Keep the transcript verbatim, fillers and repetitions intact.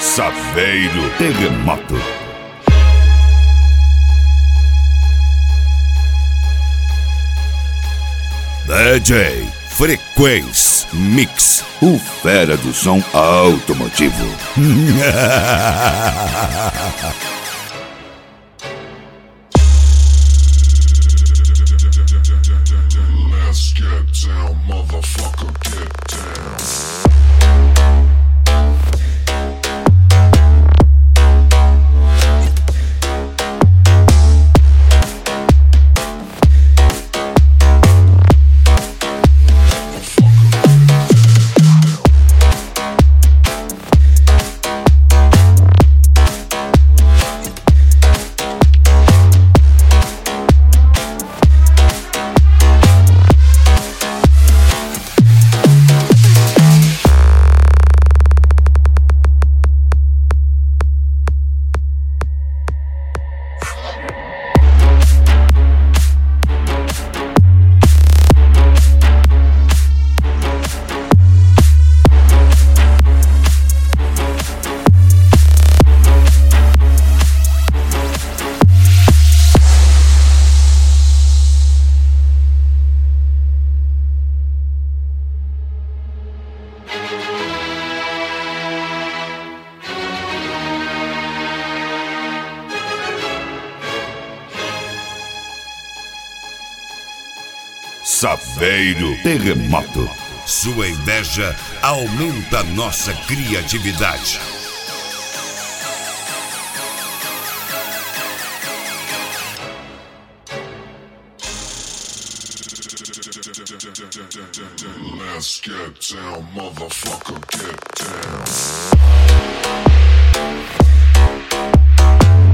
Saveiro Terremoto. D J Frequência Mix, o fera do som automotivo. Let's get down, motherfucker, get down. Saveiro Terremoto. Sua inveja aumenta nossa criatividade. Let's get down, motherfucker, get down.